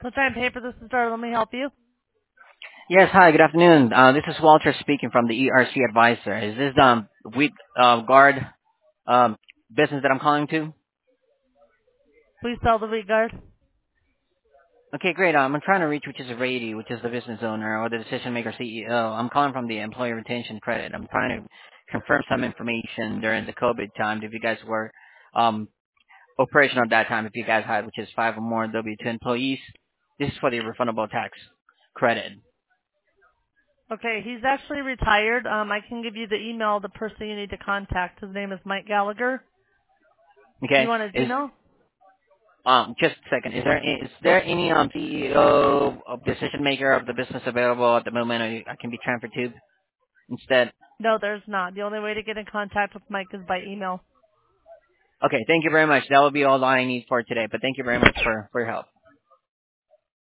Time paper. This is Dar. Let me help you. Yes, hi, good afternoon. This is Walter speaking from the ERC Advisor. Is this wheat guard um, business that I'm calling to? Please tell the wheat guard. Okay, great. I'm trying to reach which is Rady, which is the business owner or the decision maker CEO. I'm calling from the employee retention credit. I'm trying to confirm some information during the COVID time if you guys were um, operational at that time, if you guys had, which is 5 or more W-2 employees. This is for the refundable tax credit. Okay, he's actually retired. I can give you the email of the person you need to contact. His name is Mike Gallagher. Do you Okay, want his is email? just a second. Is there any CEO of decision maker of the business available at the moment I can be transferred to instead? No, there's not. The only way to get in contact with Mike is by email. Okay, thank you very much. That will be all I need for today. But thank you very much for your help.